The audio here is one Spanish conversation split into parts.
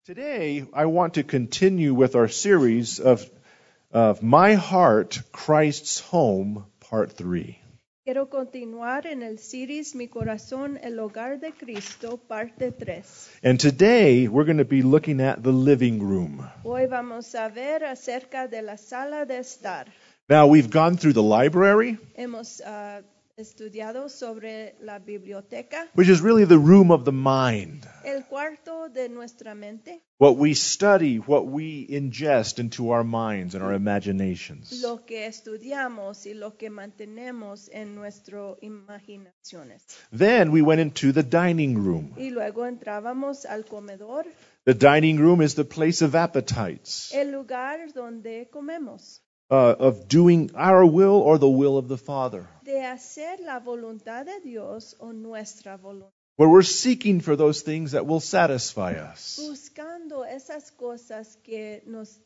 Today, I want to continue with our series of My Heart, Christ's Home, Part 3. Quiero continuar en el series Mi Corazón, el Hogar de Cristo, parte 3. And today, we're going to be looking at the living room. Hoy vamos a ver acerca de la sala de estar. Now, we've gone through the library, Hemos estudiado sobre la biblioteca, which is really the room of the mind. el cuarto de nuestra mente, What we study, what we ingest into our minds and our imaginations. lo que estudiamos y lo que mantenemos en nuestras imaginaciones. Then we went into the dining room. Y luego entrábamos al comedor, The dining room is the place of appetites, el lugar donde comemos, of doing our will or the will of the Father, de hacer la voluntad de Dios o nuestra voluntad. where we're seeking for those things that will satisfy us. Buscando esas cosas que nos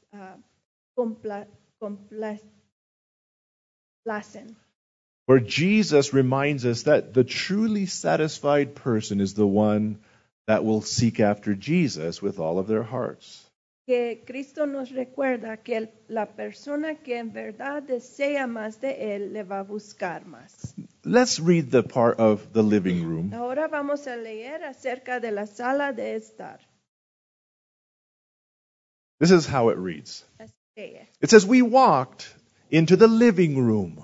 complacen. Where Jesus reminds us that the truly satisfied person is the one that will seek after Jesus with all of their hearts. Que Cristo nos recuerda que la persona que en verdad desea más de Él le va a buscar más. Let's read the part of the living room. Ahora vamos a leer acerca de la sala de estar. This is how it reads. Así que It says, we walked into the living room.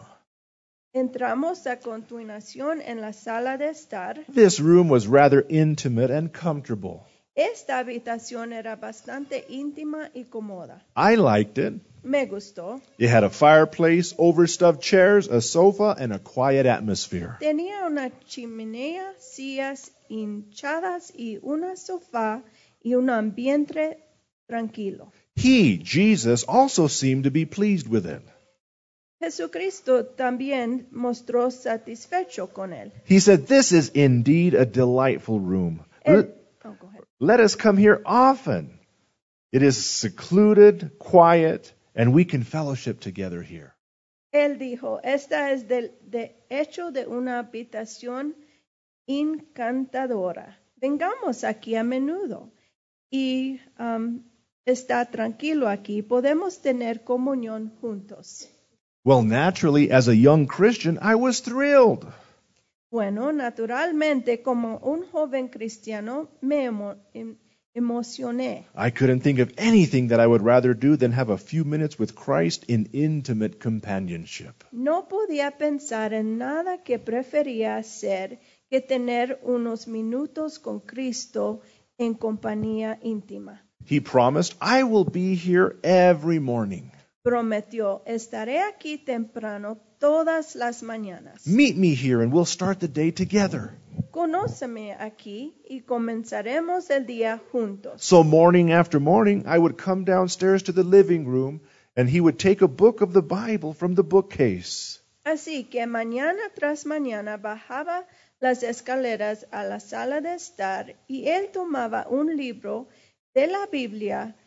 entramos a continuación en la sala de estar. This room was rather intimate and comfortable. Esta habitación era bastante íntima y cómoda. I liked it. Me gustó. It had a fireplace, overstuffed chairs, a sofa, and a quiet atmosphere. Tenía una chimenea, sillas hinchadas y un sofá y un ambiente tranquilo. He, Jesus, also seemed to be pleased with it. Jesucristo también mostró satisfecho con él. He said, "This is indeed a delightful room. Go ahead. Let us come here often. It is secluded, quiet, and we can fellowship together here." Él dijo, esta es de hecho de una habitación encantadora. Vengamos aquí a menudo y está tranquilo aquí. Podemos tener comunión juntos. Well, naturally, as a young Christian, I was thrilled. Bueno, naturalmente, como un joven cristiano, me emocioné. I couldn't think of anything that I would rather do than have a few minutes with Christ in intimate companionship. No podía pensar en nada que prefería hacer que tener unos minutos con Cristo en compañía íntima. He promised, "I will be here every morning. Prometió, estaré aquí temprano todas las mañanas. Meet me here and we'll start the day together." Conóceme aquí y comenzaremos el día juntos. So morning after morning, I would come downstairs to the living room and he would take a book of the Bible from the bookcase. Así que mañana tras mañana bajaba las escaleras a la sala de estar y él tomaba un libro de la Biblia.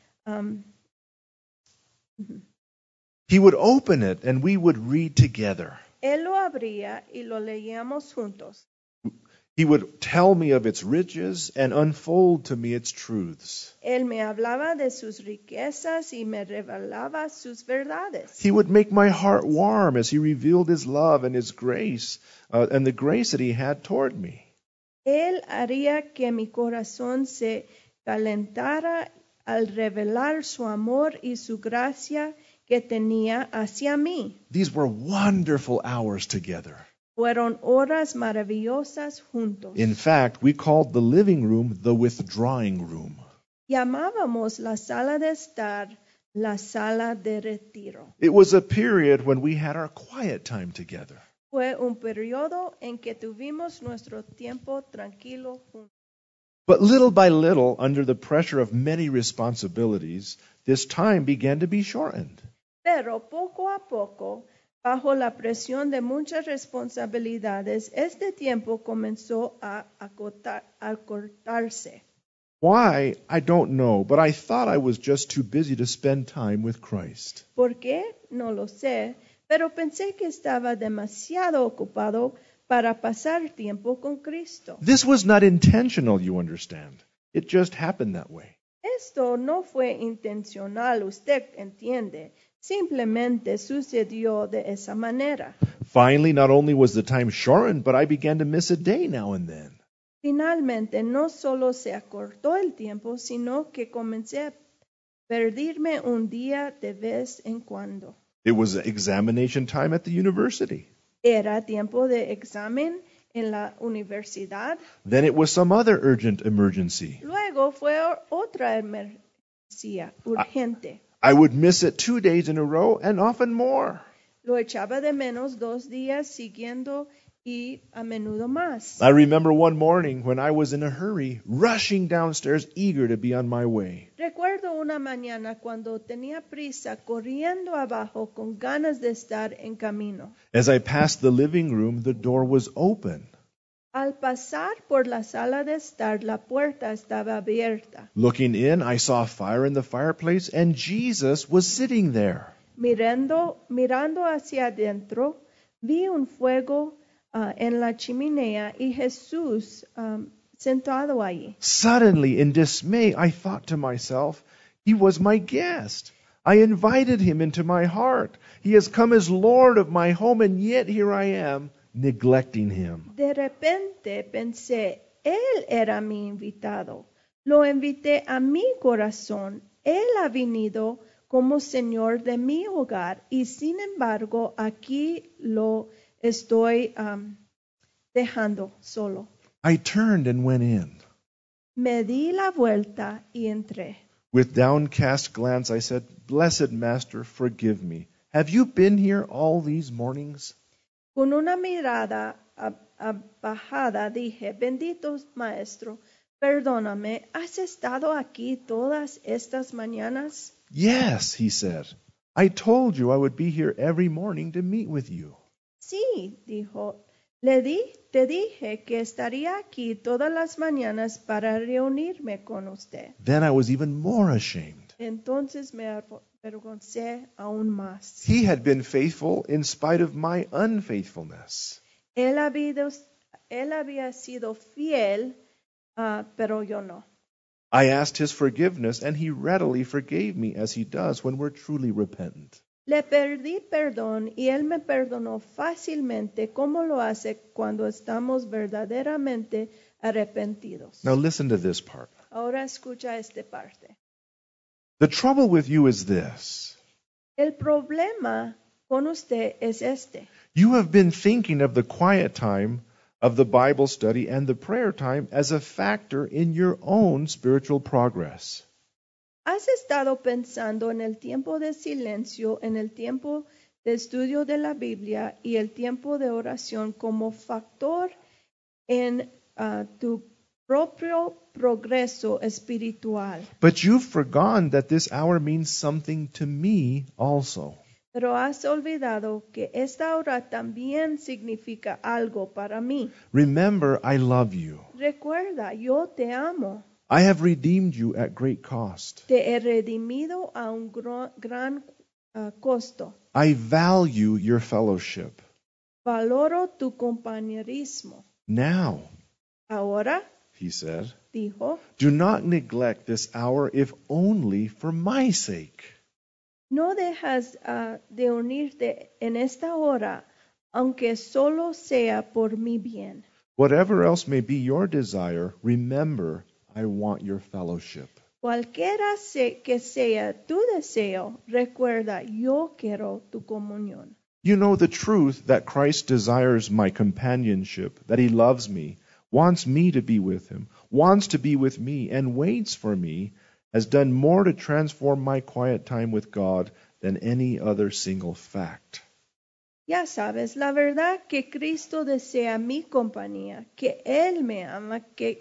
He would open it and we would read together. Él lo abría y lo leíamos juntos. He would tell me of its riches and unfold to me its truths. Él me hablaba de sus riquezas y me revelaba sus verdades. He would make my heart warm as he revealed his love and his grace and the grace that he had toward me. Él haría que mi corazón se calentara al revelar su amor y su gracia que tenía hacia mí. These were wonderful hours together. Fueron horas maravillosas juntos. In fact, we called the living room the withdrawing room. Llamábamos la sala de estar la sala de retiro. It was a period when we had our quiet time together. Fue un periodo en que tuvimos nuestro tiempo tranquilo juntos. But little by little, under the pressure of many responsibilities, this time began to be shortened. Pero poco a poco, bajo la presión de muchas responsabilidades, este tiempo comenzó a acortarse. Why? I don't know, but I thought I was just too busy to spend time with Christ. ¿Por qué? No lo sé, pero pensé que estaba demasiado ocupado para pasar tiempo con Cristo. This was not intentional, you understand. It just happened that way. Esto no fue intencional, usted entiende. Simplemente sucedió de esa manera. Finally, not only was the time shortened, but I began to miss a day now and then. Finalmente, no solo se acortó el tiempo, sino que comencé a perderme un día de vez en cuando. It was examination time at the university. Era tiempo de examen en la universidad. Then it was some other urgent emergency. Luego fue otra emergencia urgente. I would miss it 2 days in a row and often more. Lo echaba de menos 2 días siguiendo y a menudo más. I remember one morning when I was in a hurry, rushing downstairs, eager to be on my way. Recuerdo una mañana cuando tenía prisa corriendo abajo con ganas de estar en camino. As I passed the living room, the door was open. Al pasar por la sala de estar, la puerta estaba abierta. Looking in, I saw fire in the fireplace, and Jesus was sitting there. Mirando hacia adentro, vi un fuego en la chimenea y Jesús sentado allí. Suddenly, in dismay, I thought to myself, he was my guest. I invited him into my heart. He has come as Lord of my home, and yet here I am, neglecting him. De repente pensé, él era mi invitado. Lo invité a mi corazón. Él ha venido como Señor de mi hogar y sin embargo aquí lo estoy dejando solo. I turned and went in. Me di la vuelta y entré. With downcast glance, I said, "Blessed Master, forgive me. Have you been here all these mornings?" Con una mirada bajada dije, bendito Maestro, perdóname, ¿has estado aquí todas estas mañanas? Yes, he said. I told you I would be here every morning to meet with you. Sí, dijo, te dije que estaría aquí todas las mañanas para reunirme con usted. Then I was even more ashamed. Entonces me avergoncé aún más. He had been faithful in spite of my unfaithfulness. Él había sido fiel, pero yo no. I asked his forgiveness, and he readily forgave me, as he does when we're truly repentant. Le pedí perdón y él me perdonó fácilmente, como lo hace cuando estamos verdaderamente arrepentidos. Now listen to this part. Ahora escucha esta parte. The trouble with you is this. El problema con usted es este. You have been thinking of the quiet time of the Bible study and the prayer time as a factor in your own spiritual progress. ¿Has estado pensando en el tiempo de silencio, en el tiempo de estudio de la Biblia y el tiempo de oración como factor en tu propio progreso espiritual? But you've forgotten that this hour means something to me also. Pero has olvidado que esta hora también significa algo para mí. Remember, I love you. Recuerda, yo te amo. I have redeemed you at great cost. Te he redimido a un gran costo. I value your fellowship. Valoro tu compañerismo. Now, Ahora, he said, dijo, do not neglect this hour if only for my sake. no dejas de unirte en esta hora, aunque solo sea por mi bien. Whatever else may be your desire, remember, I want your fellowship. Cualquiera que sea tu deseo, recuerda, yo quiero tu comunión. You know the truth that Christ desires my companionship, that he loves me, wants me to be with him, wants to be with me, and waits for me, has done more to transform my quiet time with God than any other single fact. Ya sabes, la verdad que Cristo desea mi compañía, que Él me ama, que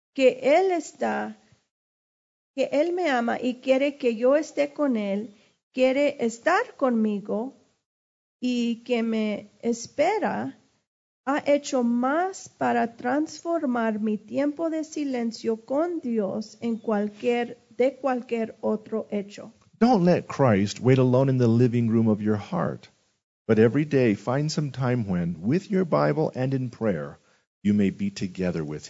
Él me ama y quiere que yo esté con Él, quiere estar conmigo y que me espera, ha hecho más para transformar mi tiempo de silencio con Dios de cualquier otro hecho. Don't let Christ wait alone in the living room of your heart, but every day find some time when, with your Bible and in prayer, you may be together with him.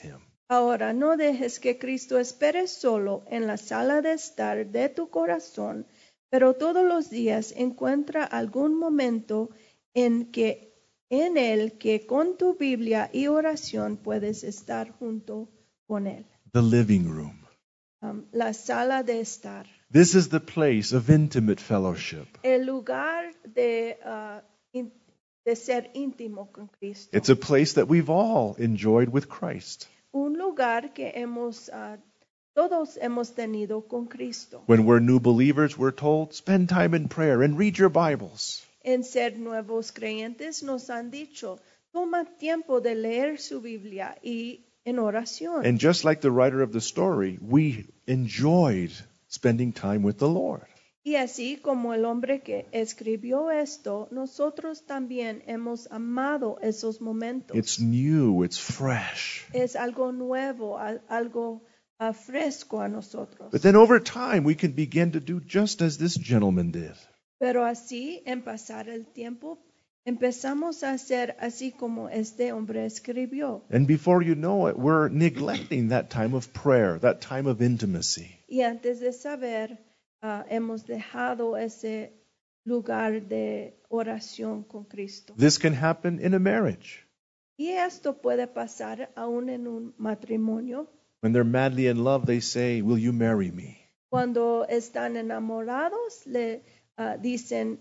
Ahora, no dejes que Cristo espere solo en la sala de estar de tu corazón, pero todos los días encuentra algún momento en él que con tu Biblia y oración puedes estar junto con él. The living room. La sala de estar. This is the place of intimate fellowship. El lugar de ser íntimo con Cristo. It's a place that we've all enjoyed with Christ. Un lugar que todos hemos tenido con Cristo. When we're new believers, we're told, spend time in prayer and read your Bibles. En ser nuevos creyentes nos han dicho, toma tiempo de leer su Biblia y en oración. And just like the writer of the story, we enjoyed spending time with the Lord. Y así como el hombre que escribió esto, nosotros también hemos amado esos momentos. It's new, it's fresh. Es algo nuevo, algo fresco a nosotros. But then over time, we can begin to do just as this gentleman did. Pero así, en pasar el tiempo, empezamos a hacer así como este hombre escribió. And before you know it, we're neglecting that time of prayer, that time of intimacy. Y antes de saber, hemos dejado ese lugar de oración con Cristo. This can happen in a marriage. Y esto puede pasar aún en un matrimonio. When they're madly in love, they say, will you marry me? Cuando están enamorados, le dicen,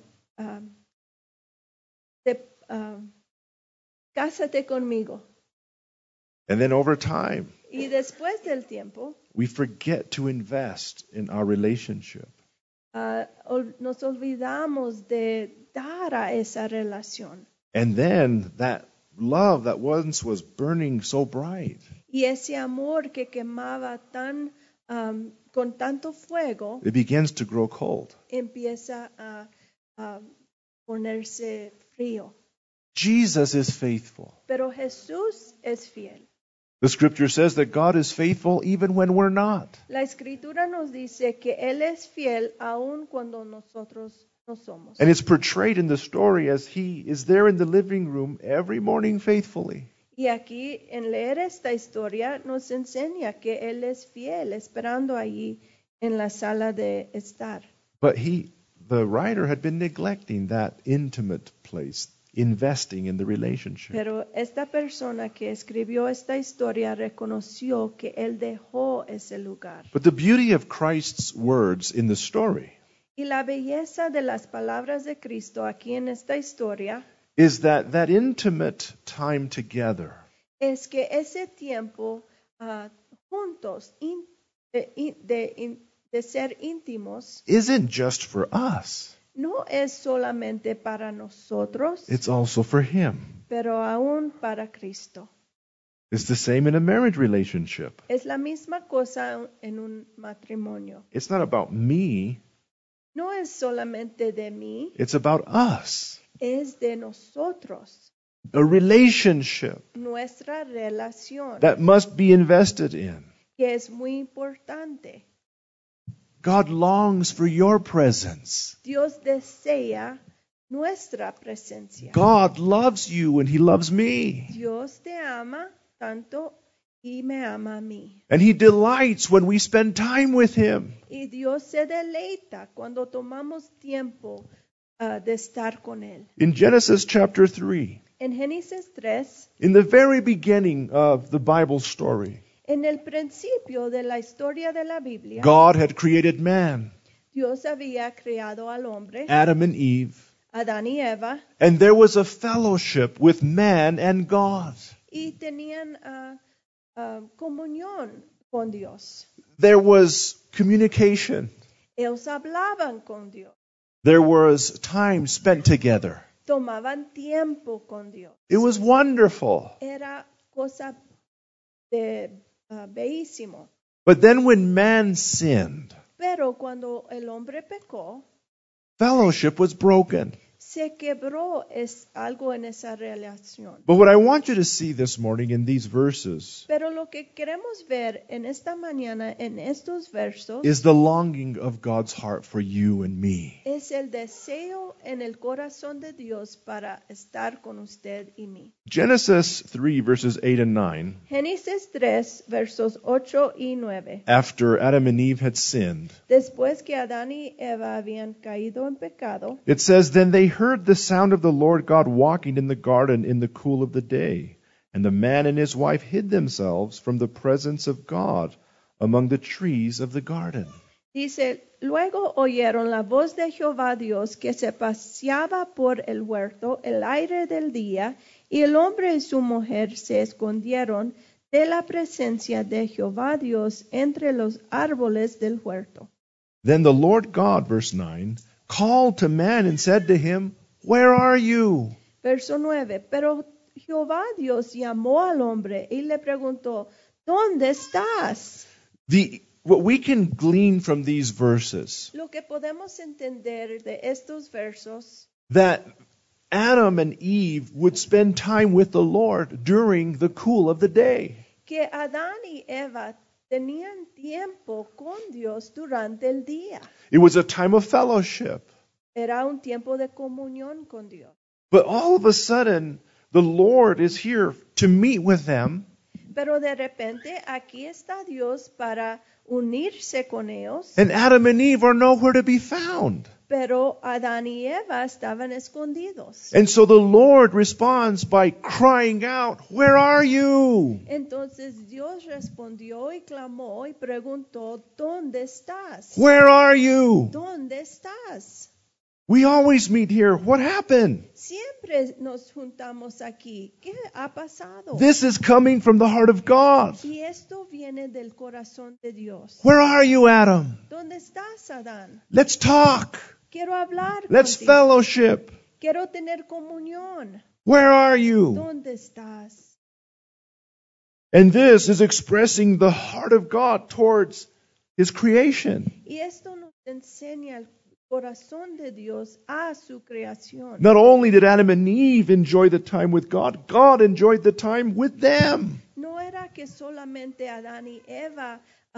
cásate conmigo. And then over time, Y después del tiempo, we forget to invest in our relationship. nos olvidamos de dar a esa relación. And then that love that once was burning so bright Y ese amor que quemaba con tanto fuego, it begins to grow cold. empieza a ponerse frío. Jesus is faithful. Pero Jesús es fiel. The scripture says that God is faithful even when we're not. La escritura nos dice que Él es fiel aun cuando nosotros no somos. And it's portrayed in the story as he is there in the living room every morning faithfully. Y aquí, en leer esta historia, nos enseña que Él es fiel, esperando allí en la sala de estar. But the writer had been neglecting that intimate place, investing in the relationship. Pero esta persona que escribió esta historia reconoció que Él dejó ese lugar. But the beauty of Christ's words in the story Y la belleza de las palabras de Cristo aquí en esta historia is that intimate time together es que ese tiempo juntos de ser íntimos isn't just for us. no es solamente para nosotros, It's also for him. pero aún para Cristo. It's the same in a marriage relationship. Es la misma cosa en un matrimonio. It's not about me, No es solamente de mí, it's about us. es de nosotros, A relationship nuestra relación, that must be invested in. que es muy importante. God longs for your presence. Dios desea nuestra presencia. God loves you and he loves me. Dios te ama tanto y me ama a mí. And he delights when we spend time with him. Y Dios se deleita cuando tomamos tiempo de estar con Él. In Genesis chapter 3, En Génesis 3, in the very beginning of the Bible story, en el principio de la historia de la Biblia, God had created man, Dios había creado al hombre, Adam and Eve, Adán y Eva, and there was a fellowship with man and God. y tenían comunión con Dios. There was communication. Ellos hablaban con Dios, There was time spent together. tomaban tiempo con Dios. It was wonderful. Era cosa de bellísimo. But then when man sinned, Pero cuando el hombre pecó, fellowship was broken. se quebró algo en esa relación. But what I want you to see this morning in these verses Pero lo que queremos ver en esta mañana, en estos versos, is the longing of God's heart for you and me. es el deseo en el corazón de Dios para estar con usted y mí. Genesis 3, verses 8 and 9, Génesis 3, versos 8 y 9. after Adam and Eve had sinned, Después que Adán y Eva habían caído en pecado, it says, Then they heard the sound of the Lord God walking in the garden in the cool of the day. And the man and his wife hid themselves from the presence of God among the trees of the garden. dice, luego oyeron la voz de Jehová Dios que se paseaba por el huerto el aire del día, y el hombre y su mujer se escondieron de la presencia de Jehová Dios entre los árboles del huerto. Then the Lord God, verse 9, called to man and said to him, Where are you? Verso 9. Pero Jehová Dios llamó al hombre y le preguntó, ¿dónde estás? What we can glean from these verses, Lo que podemos entender de estos versos, that Adam and Eve would spend time with the Lord during the cool of the day. que Adán y Eva tenían tiempo con Dios durante el día. It was a time of fellowship. Era un tiempo de comunión con Dios. But all of a sudden, the Lord is here to meet with them. Pero de repente aquí está Dios para unirse con ellos. And Adam and Eve are nowhere to be found. Pero Adán y Eva estaban escondidos. And so the Lord responds by crying out, Where are you? Entonces Dios respondió y clamó y preguntó, ¿dónde estás? Where are you? ¿Dónde estás? We always meet here. What happened? Siempre nos juntamos aquí. ¿Qué ha pasado? This is coming from the heart of God. Y esto viene del corazón de Dios. Where are you, Adam? ¿Dónde estás, Adán? Let's talk. Quiero hablar Let's contigo. fellowship. Quiero tener comunión. Where are you? ¿Dónde estás? And this is expressing the heart of God towards His creation. Y esto nos enseña el corazón de Dios a su creación. Not only did Adam and Eve enjoy the time with God, God enjoyed the time with them. No era que solamente Adán y Eva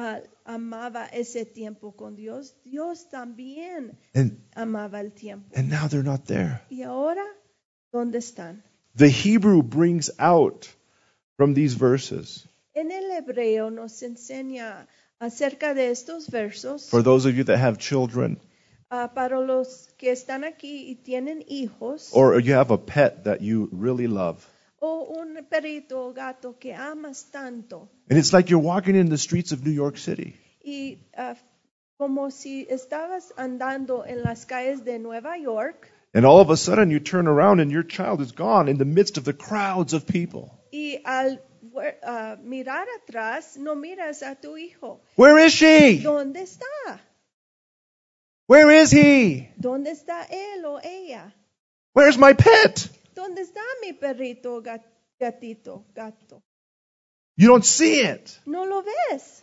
amaba ese tiempo con Dios. Dios también And amaba el tiempo. now they're not there. Y ahora, ¿dónde están? The Hebrew brings out from these verses, En el hebreo nos enseña acerca de estos versos. for those of you that have children, Para los que están aquí y tienen hijos, or you have a pet that you really love. o un perrito o gato que amas tanto, And it's like you're walking in the streets of New York City. y como si estabas andando en las calles de Nueva York, And all of a sudden you turn around and your child is gone in the midst of the crowds of people. y al mirar atrás no miras a tu hijo. Where is she? ¿Dónde está? Where is he? ¿Dónde está él o ella? Where's my pet? ¿Dónde está mi perrito o gatito, gato? You don't see it. No lo ves.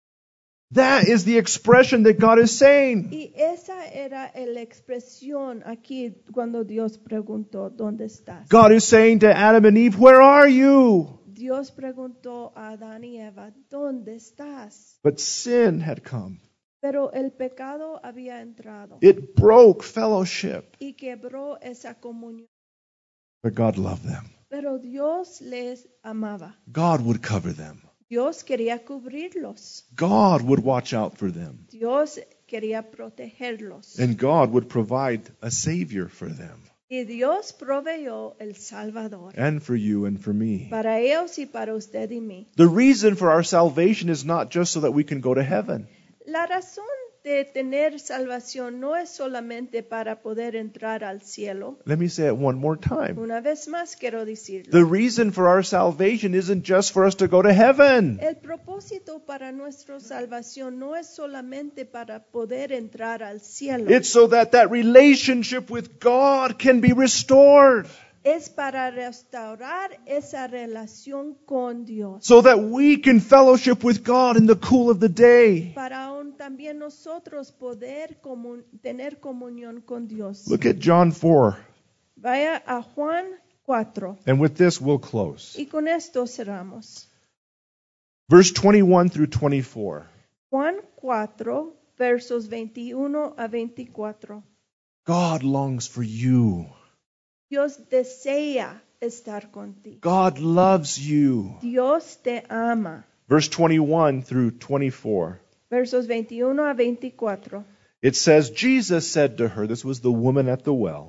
That is the expression that God is saying. Y esa era la expresión aquí cuando Dios preguntó, ¿dónde estás? God is saying to Adam and Eve, Where are you? Dios preguntó a Adán y Eva, ¿dónde estás? But sin had come. Pero el pecado había entrado It broke fellowship. y quebró esa comunión. But God loved them. Pero Dios les amaba. God would cover them. Dios quería cubrirlos. God would watch out for them. Dios quería protegerlos. And God would provide a Savior for them. Y Dios proveyó el Salvador And for you and for me. para ellos y para usted y mí. The reason for our salvation is not just so that we can go to heaven. La razón de tener salvación no es solamente para poder entrar al cielo. Let me say it one more time. Una vez más quiero decirlo. The reason for our salvation isn't just for us to go to heaven. El propósito para nuestra salvación no es solamente para poder entrar al cielo. It's so that that relationship with God can be restored. Es para restaurar esa relación con Dios. So that we can fellowship with God in the cool of the day. Para aún también nosotros poder tener comunión con Dios. Look at John 4, Vaya a Juan 4. And with this, we'll close. Y con esto cerramos. Verse 21 through 24. Juan 4, versos 21 a 24. God longs for you. Dios desea estar contigo. God loves you. Dios te ama. Verse 21 through 24. Versos 21 a 24. It says, Jesus said to her, this was the woman at the well.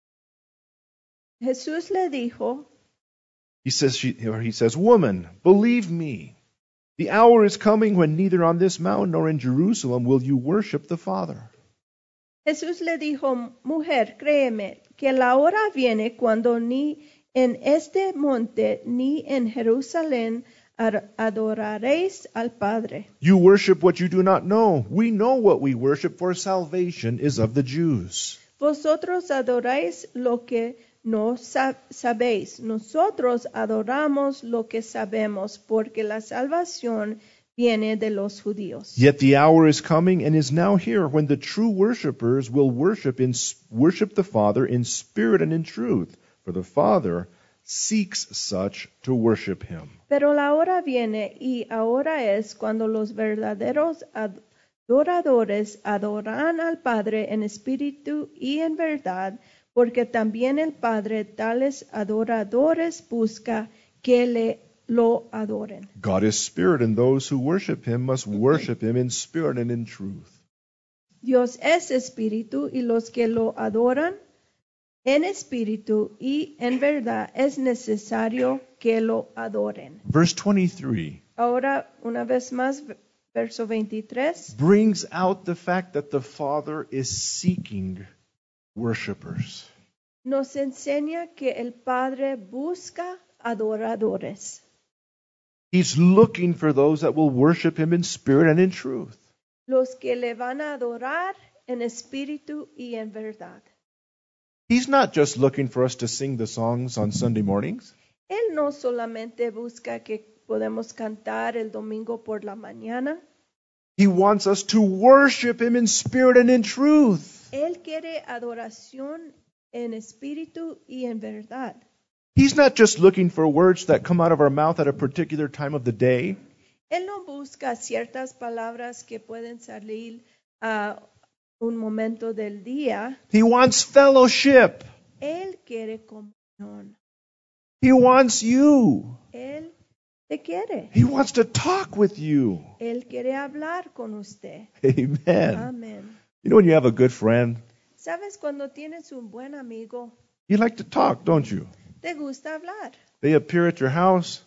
Jesús le dijo, He says, woman, believe me. The hour is coming when neither on this mountain nor in Jerusalem will you worship the Father. Jesús le dijo, mujer, créeme, que la hora viene cuando ni en este monte ni en Jerusalén adoraréis al Padre. You worship what you do not know. We know what we worship, for salvation is of the Jews. Vosotros adoráis lo que no sabéis. Nosotros adoramos lo que sabemos, porque la salvación viene de los judíos. Yet the hour is coming and is now here when the true worshipers will worship the Father in spirit and in truth, for the Father seeks such to worship him. Pero la hora viene y ahora es cuando los verdaderos adoradores adorarán al Padre en espíritu y en verdad, porque también el Padre tales adoradores busca que lo adoren. God is spirit, and those who worship him must worship him in spirit and in truth. Dios es espíritu y los que lo adoran en espíritu y en verdad es necesario que lo adoren. Verse 23 Ahora, una vez más, verso 23. brings out the fact that the Father is seeking worshipers. Nos enseña que el Padre busca adoradores. He's looking for those that will worship him in spirit and in truth. Los que le van a adorar en espíritu y en verdad. He's not just looking for us to sing the songs on Sunday mornings. Él no solamente busca que podemos cantar el domingo por la mañana. He wants us to worship him in spirit and in truth. Él quiere adoración en espíritu y en verdad. He's not just looking for words that come out of our mouth at a particular time of the day. Él no busca ciertas palabras que pueden salir a un momento del día. He wants fellowship. Él quiere comunión. He wants you. Él te quiere. He wants to talk with you. Él quiere hablar con usted. Amen. Amén. You know when you have a good friend, ¿Sabes cuando tienes un buen amigo? you like to talk, don't you? Te gusta hablar. They appear at your house,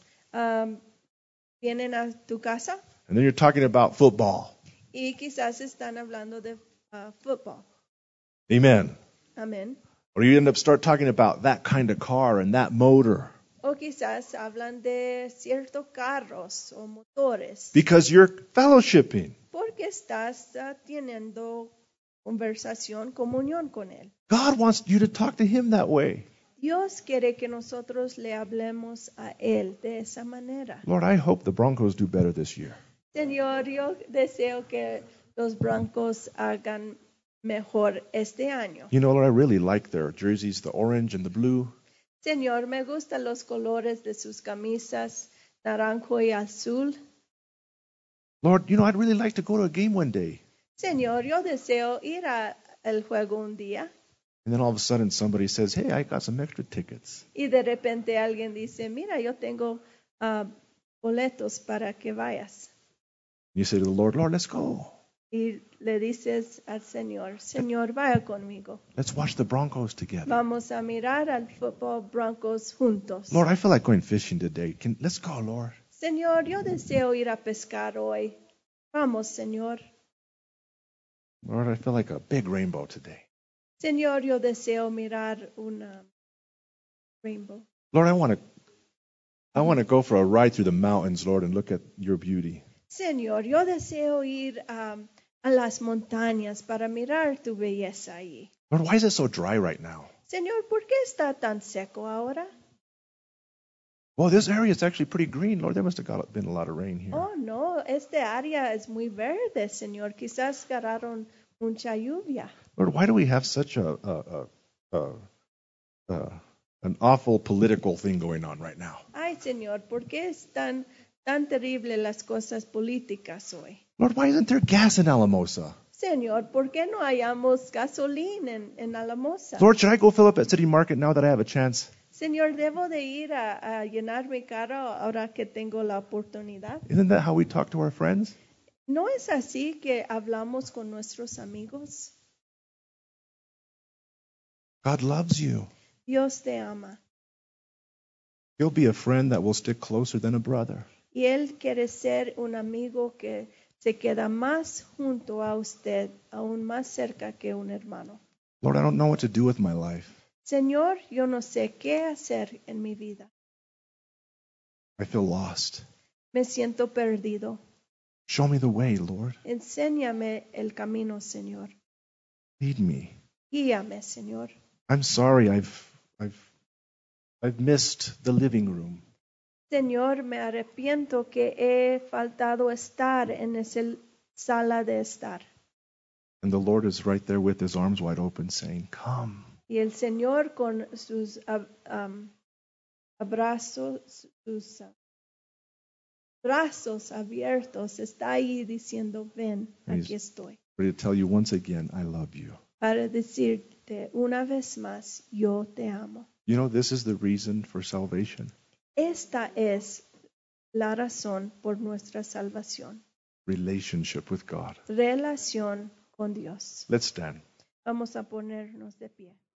Vienen a tu casa and then you're talking about football. y quizás están hablando de fútbol. Amen. Amén. Or you start talking about that kind of car and that motor. O quizás hablan de ciertos carros o motores. Because you're fellowshipping. Porque estás teniendo conversación, comunión con Él. God wants you to talk to him that way. Dios quiere que nosotros le hablemos a Él de esa manera. Lord, I hope the Broncos do better this year. Señor, yo deseo que los Broncos hagan mejor este año. You know, Lord, I really like their jerseys, the orange and the blue. Señor, me gustan los colores de sus camisas, naranjo y azul. Lord, you know, I'd really like to go to a game one day. Señor, yo deseo ir al juego un día. And then all of a sudden somebody says, hey, I got some extra tickets. Y de repente alguien dice, mira, yo tengo boletos para que vayas. You say to the Lord, Lord, let's go. Y le dices al Señor, Señor, vaya conmigo. Let's watch the Broncos together. Vamos a mirar al fútbol Broncos juntos. Lord, I feel like going fishing today. Let's go, Lord. Señor, yo deseo ir a pescar hoy. Vamos, Señor. Lord, I feel like a big rainbow today. Señor, yo deseo mirar una rainbow. Lord, I want to go for a ride through the mountains, Lord, and look at your beauty. Señor, yo deseo ir a las montañas para mirar tu belleza allí. Lord, why is it so dry right now? Señor, ¿por qué está tan seco ahora? Well, this area is actually pretty green. Lord, there must have been a lot of rain here. Oh, no, este área es muy verde, Señor. Quizás agarraron mucha lluvia. Lord, why do we have such a an awful political thing going on right now. Ay, Señor, ¿por qué es tan terrible las cosas políticas hoy? Lord, why isn't there gas in Alamosa? Señor, ¿por qué no hallamos gasolina en Alamosa? Lord, should I go fill up at City Market now that I have a chance? Señor, ¿debo de ir a llenar mi carro ahora que tengo la oportunidad? Isn't that how we talk to our friends? ¿No es así que hablamos con nuestros amigos? God loves you. Dios te ama He'll be a friend that will stick closer than a brother. y Él quiere ser un amigo que se queda más junto a usted, aún más cerca que un hermano. Lord, I don't know what to do with my life. Señor, yo no sé qué hacer en mi vida. I feel lost. Me siento perdido. Show me the way, Lord. Enséñame el camino, Señor. Lead me. Guíame, Señor. I'm sorry I've missed the living room. Señor, me arrepiento que he faltado estar en esa sala de estar. And the Lord is right there with his arms wide open saying, come. Y el Señor con sus brazos abiertos está ahí diciendo, ven, aquí estoy. Ready to tell you once again, I love you. Para decirte una vez más, yo te amo. You know, this is the reason for salvation. Esta es la razón por nuestra salvación. Relationship with God. Relación con Dios. Let's stand. Vamos a ponernos de pie.